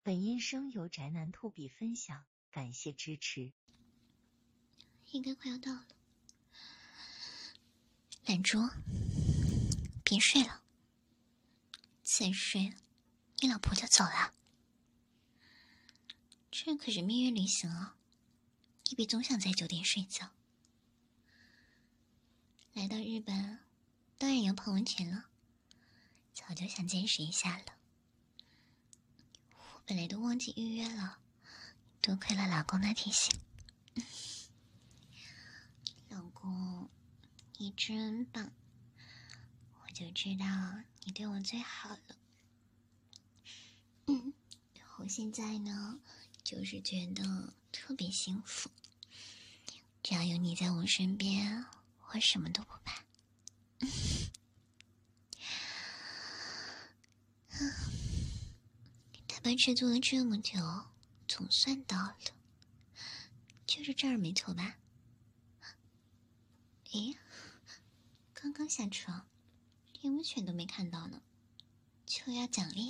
本音声由宅男兔比分享，感谢支持。 应该快要到了。懒猪，别睡了，再睡你老婆就走了。这可是蜜月旅行啊，你别总想在酒店睡觉。来到日本当然要泡温泉了，早就想见识一下了。我本来都忘记预约了，多亏了老公的提醒。老公，你真棒，我就知道你对我最好了。我现在呢，就是觉得特别幸福，只要有你在我身边，我什么都不怕。大巴车坐了这么久，总算到了，就是这儿没错吧？诶，刚刚下车，连温泉都没看到呢，就要奖励？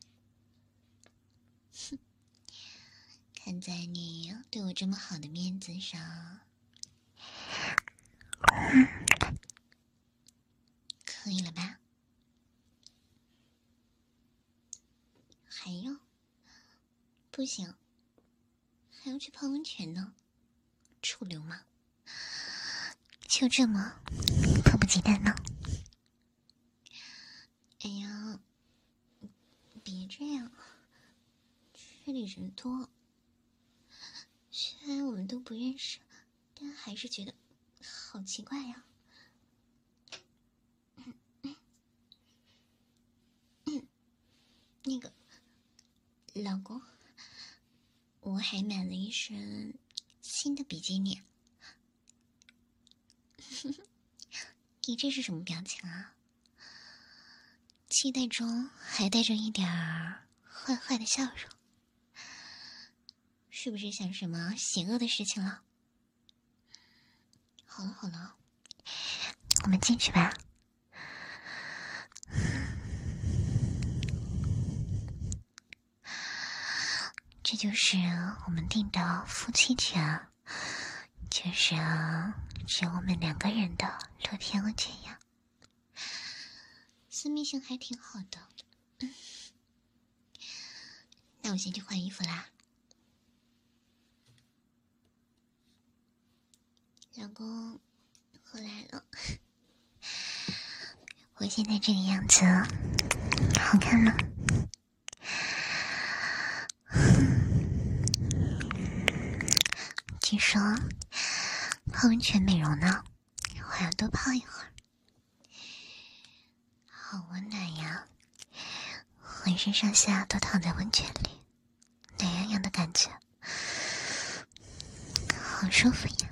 哼，看在你对我这么好的面子上，可以了吧？还要？不行，还要去泡温泉呢，臭流氓！就这么迫不及待呢？哎呀，别这样，这里人多，虽然我们都不认识，但还是觉得好奇怪呀。那个老公，我还买了一身新的比基尼。你这是什么表情啊？期待中还带着一点儿坏坏的笑容，是不是想什么邪恶的事情了？好了好了，我们进去吧。这就是我们订的夫妻泉，就是只有我们2个人的乐天温泉呀，私密性还挺好的。那我先去换衣服啦。老公，我来了。我现在这个样子好看吗？据说泡温泉美容呢，我要多泡一会儿。好温暖呀，浑身上下都躺在温泉里，暖洋洋的感觉，好舒服呀。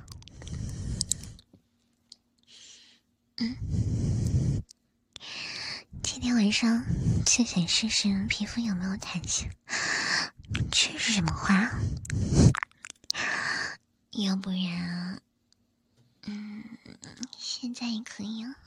今天晚上就想试试皮肤有没有弹性。这是什么花？要不然现在也可以啊。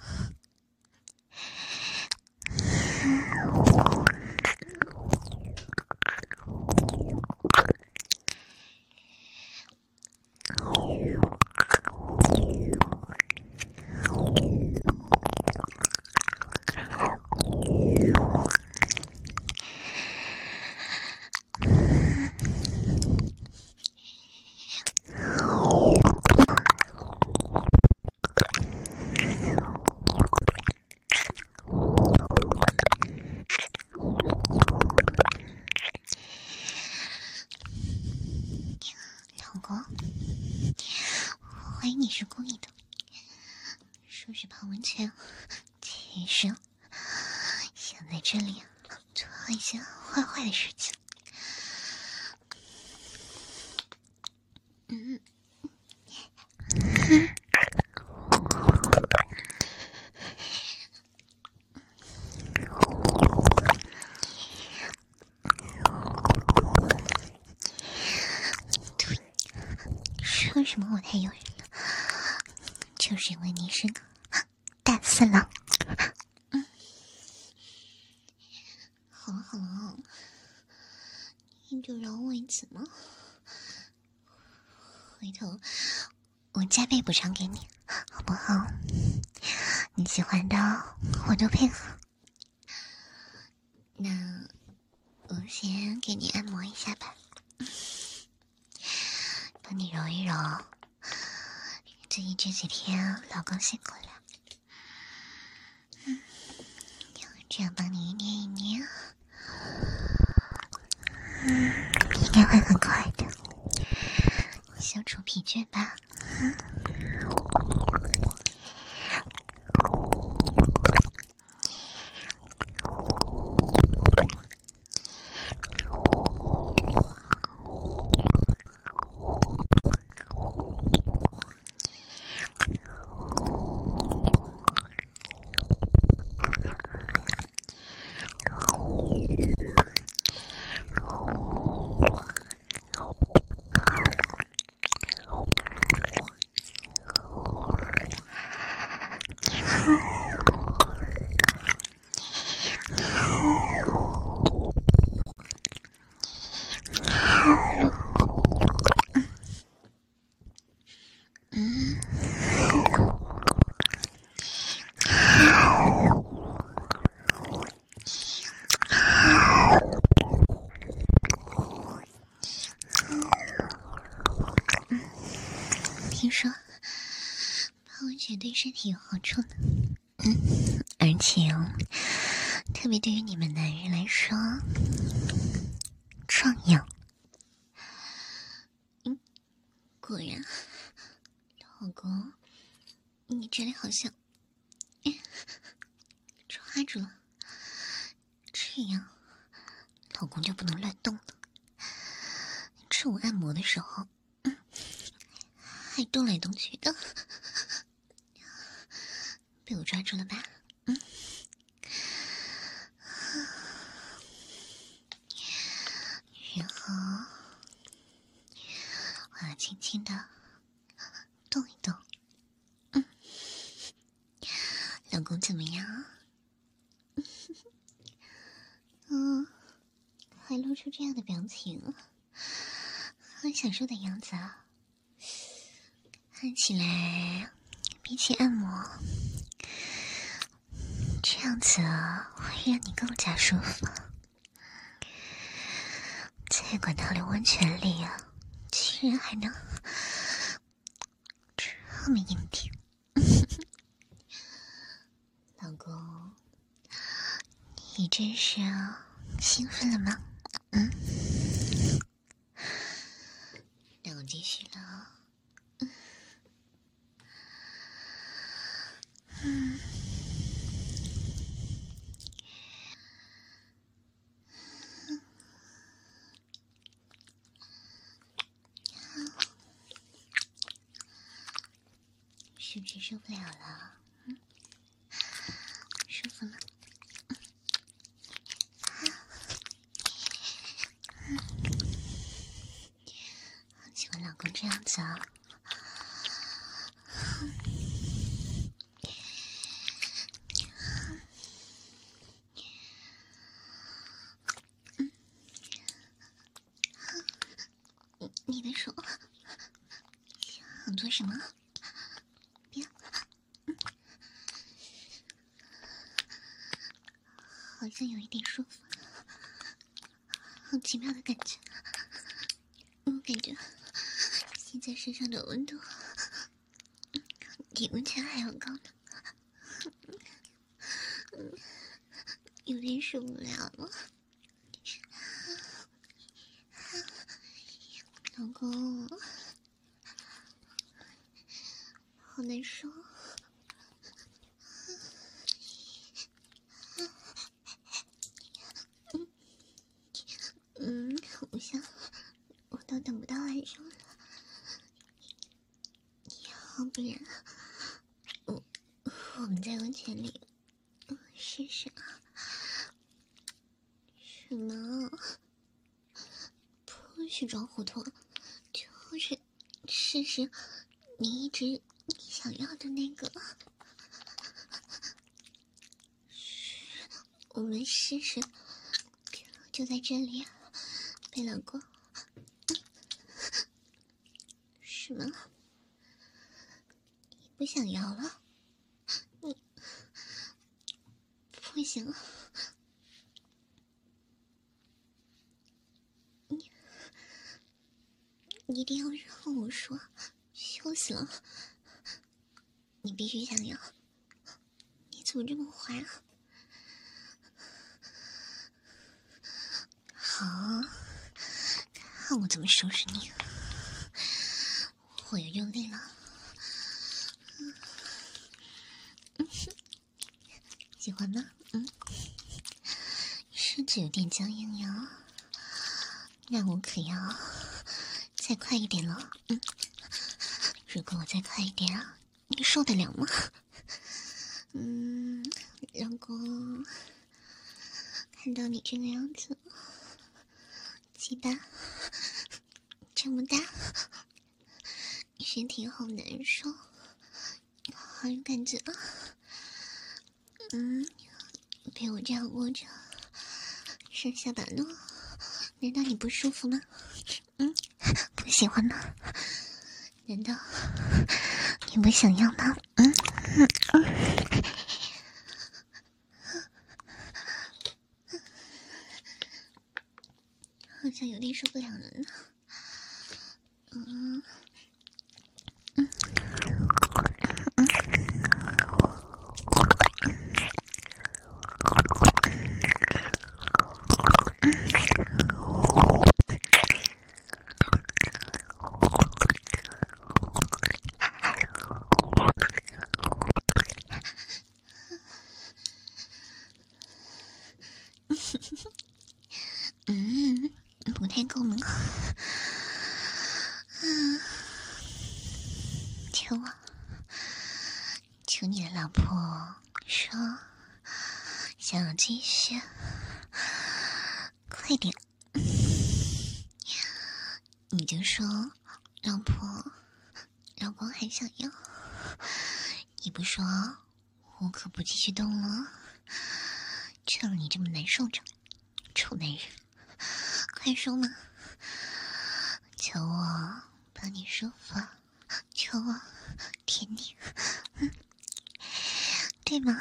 老公，我怀疑你是故意的，说是泡温泉，其实想在这里做一些坏坏的事情。说什么我太诱人了，就是因为你是个大色狼。好了好了， 你就饶我一次吗？回头我加倍补偿给你，好不好？你喜欢的我都配合。那我先给你按摩一下吧，帮你揉一揉。最近这几天老公辛苦了，这样帮你一捏一捏，应该会很快的，消除疲倦吧。听说泡温泉对身体有好处呢，而且特别对于你们男人来说，壮阳。果然，老公，你这里好像抓住了，这样老公就不能乱动了。趁我按摩的时候，还动来动去的，被我抓住了吧？然后我要轻轻的动一动。老公怎么样？还露出这样的表情，很享受的样子啊！看起来比起按摩，这样子会让你更加舒服。在滚烫的温泉里啊，居然还能这么硬挺。老公，你真是兴奋了吗？那我继续了。是不是受不了了？舒服吗？喜欢老公这样子啊。你的手想做什么？别，好像有一点舒服，好奇妙的感觉。我感觉现在身上的温度比温泉还要高呢，有点受不了了。老公，好难受。我想我都等不到晚上了，要不然我们在温泉里试试啊？什么？不许装糊涂，就是试试你一直想要的那个。我们试试，就在这里， 被老公？什么？你不想要了？你不行，你一定要让我说，羞死了！你必须想要，你怎么这么坏啊？好，看我怎么收拾你！我要用力了，喜欢吗？身子有点僵硬呀，那我可要再快一点了。如果我再快一点啊，你受得了吗？老公，看到你这个样子，鸡巴这么大，身体好难受，好有感觉啊。被我这样握着，上下打弄，难道你不舒服吗？不喜欢吗？难道你不想要吗？好像有点受不了了呢。不太够呢。求我，求你的老婆说想要继续，快点，你就说老婆，老公还想要，你不说我可不继续动了，趁了你这么难受着，臭男人，快说嘛，求我帮你舒服，求我舔你，对吗？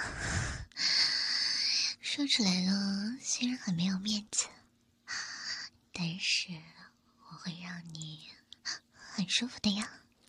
说出来了，虽然很没有面子，但是我会让你很舒服的呀。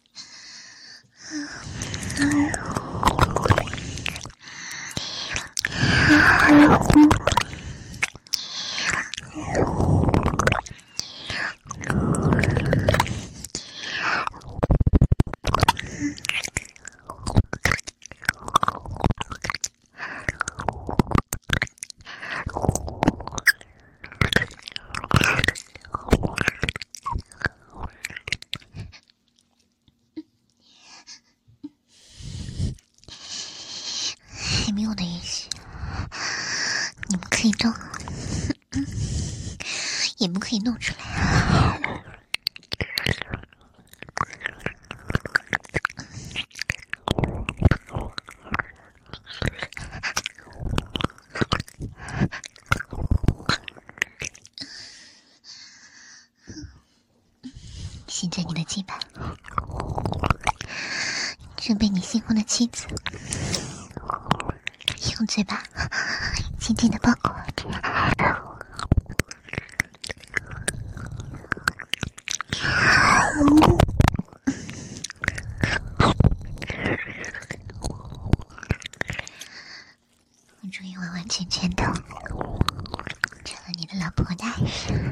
还没有的允许，你不可以动，也不可以弄出来。现在你的鸡巴正被你新婚的妻子用嘴巴紧紧的包裹着。我终于完完全全的成了你的老婆大人。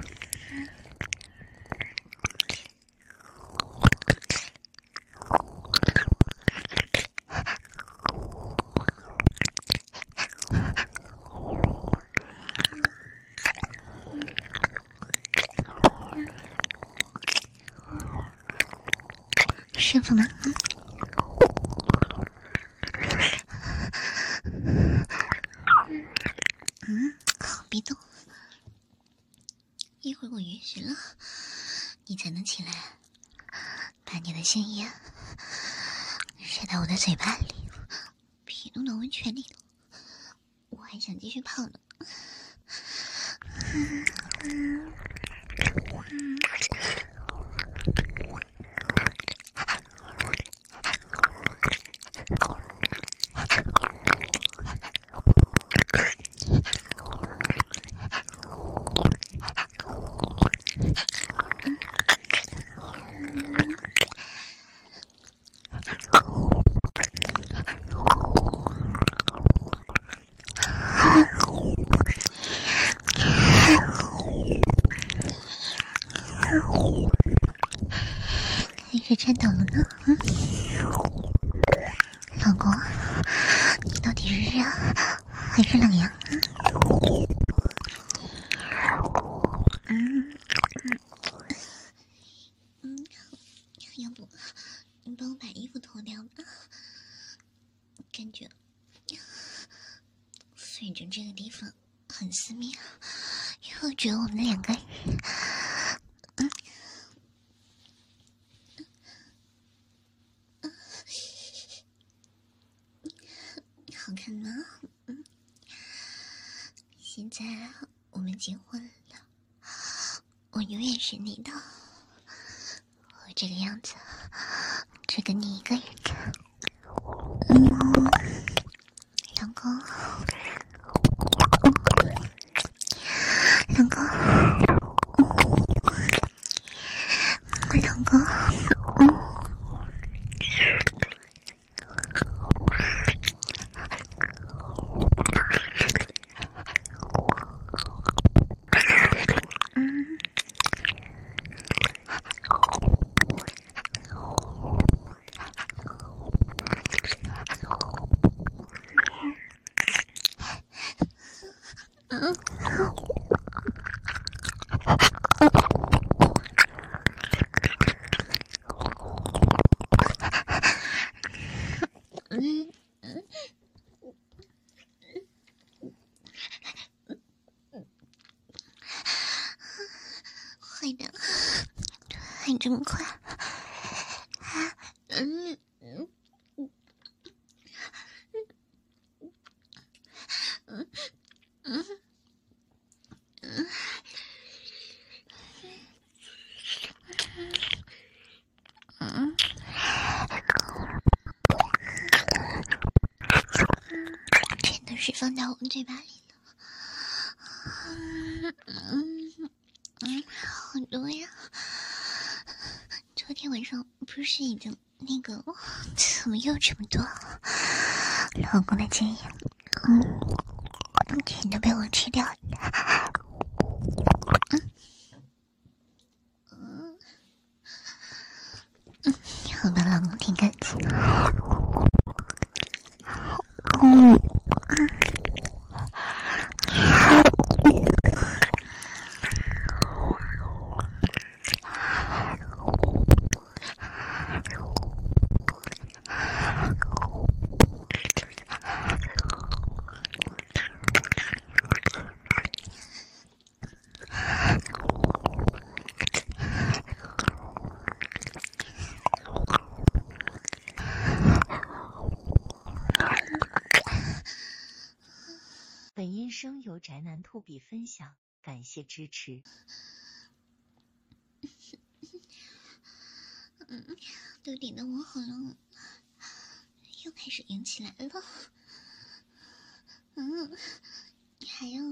舒服吗？好别动，一会儿我允许了，你才能起来，把你的鲜液塞到我的嘴巴里，皮弄到温泉里了，我还想继续泡呢。 开始颤抖了呢。老公，你到底是热还是冷呀？要不你帮我把衣服脱掉吧？感觉反正这个地方很私密，又只有我们两个人。好看吗？现在我们结婚了，我永远是你的。我这个样子，只跟你一个人。老公，老公，老公。坏的，还这么快？全都是放到我嘴巴里了。好多呀！昨天晚上不是已经那个，怎么又这么多？老公的建议，全都被我吃掉了。好吧，老公挺感激。 本音声由宅男兔比分享，感谢支持。 都点到我喉咙，又开始硬起来了。还要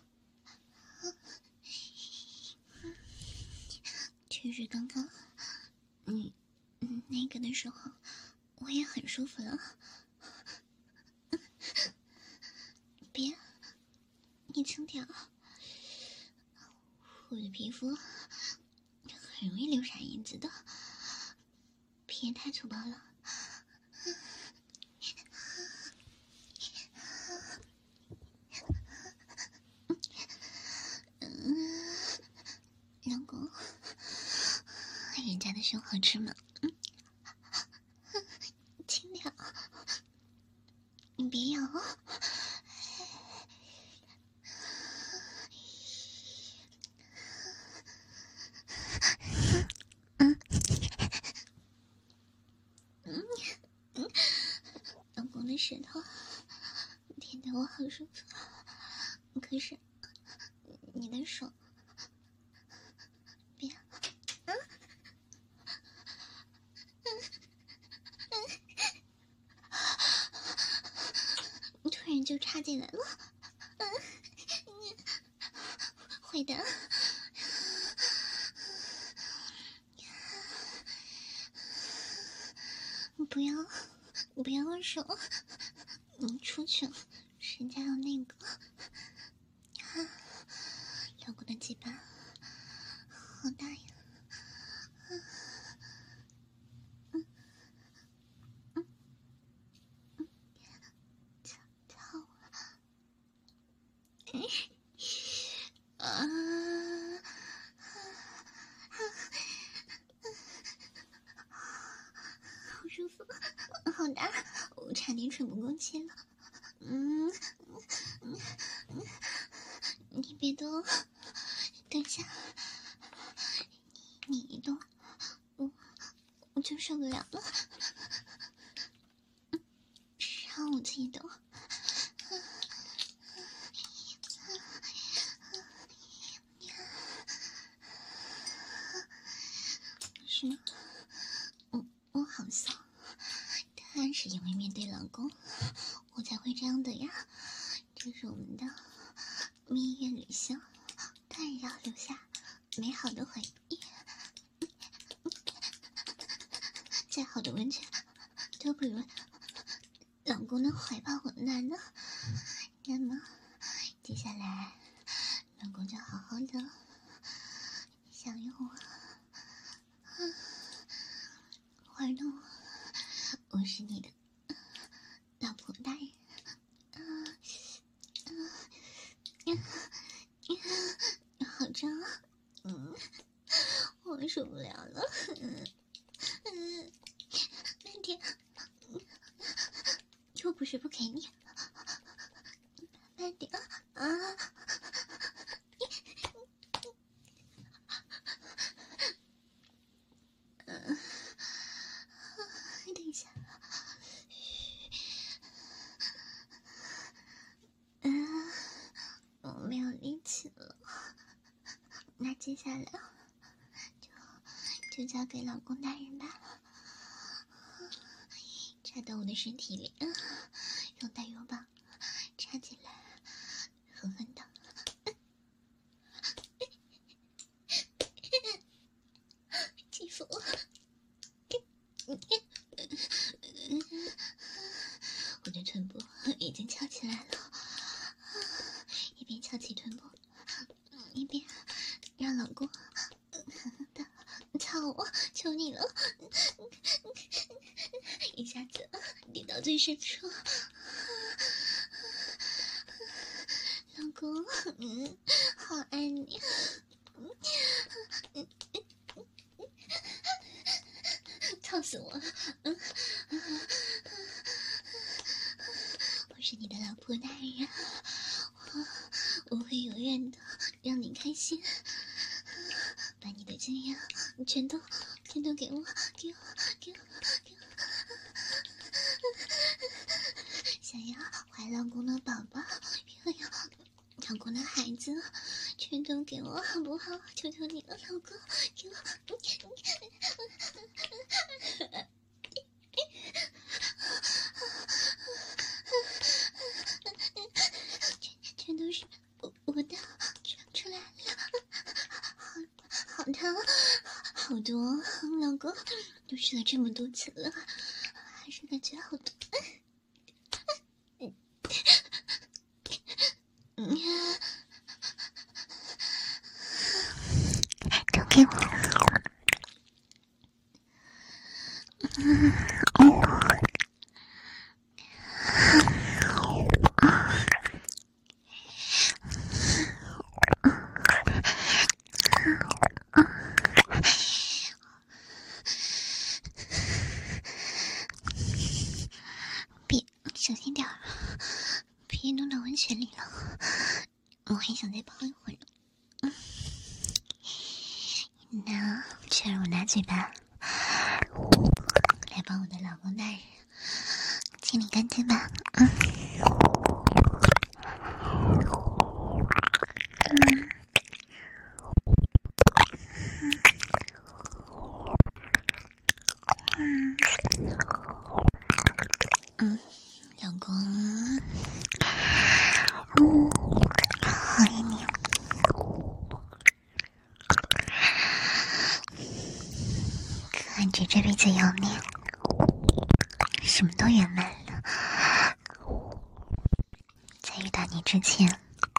其实刚刚那个的时候，我也很舒服了。别，你轻点，我的皮肤很容易留下印子的，别太粗暴了。老公，人家的胸好吃吗？轻点，你别咬。老公的舌头舔得我好舒服，可是你的手就插进来了。坏蛋，不要握手，你出去，人家有那个老公的鸡巴好大呀。好舒服，好大，我差点喘不过气了。你别动，等一下，你一动，我就受不了了。让我自己动。是吗？我好骚，当然是因为面对老公，我才会这样的呀。这是我们的蜜月旅行，当然要留下美好的回忆。再好的温泉都不如老公的怀抱温暖呢。那么接下来，老公就好好的享用我。玩弄我是你的老婆大人。好胀啊，我受不了了。慢点，又不是不给你，慢点啊！等一下，我没有力气了，那接下来就交给老公大人吧。插到我的身体里，用带油棒插进来，狠狠的。欺负我！我的臀部已经翘起来了，一边翘起臀部，一边让老公狠狠的操我，求你了！一下子抵到最深处，老公，好爱你。操死我了！我是你的老婆大人，我会永远的让你开心，把你的经验全都给我。想要怀老公的宝宝，想要老公的孩子，全都给我好不好？求求你了，老公，给我。全都是我的，出来了，好疼，好多，老公都试了这么多次了，还是感觉好多。都给我。小心点儿，别弄到温泉里了，我还想再泡一会儿呢。那就让我拿嘴巴来帮我的老公大人清理干净吧。老公， 感觉这辈子有你，什么都圆满了。在遇到你之前，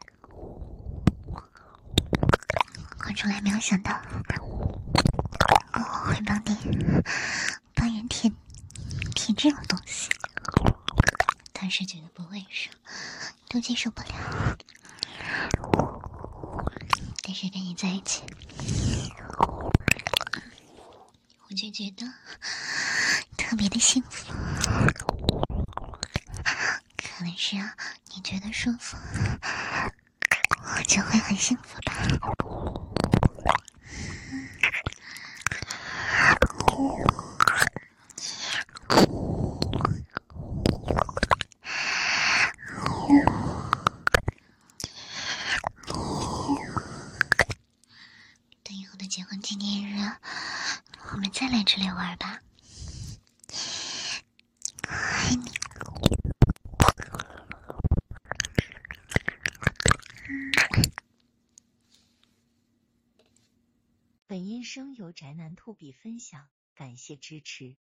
我从来没有想到我会帮人舔这种东西。当时觉得不会说，都接受不了。但是跟你在一起，我就觉得特别的幸福。可能是啊，你觉得舒服，我就会很幸福吧。等以后的结婚纪念日，我们再来这里玩吧。爱你。 本音声由宅男兔比分享，感谢支持。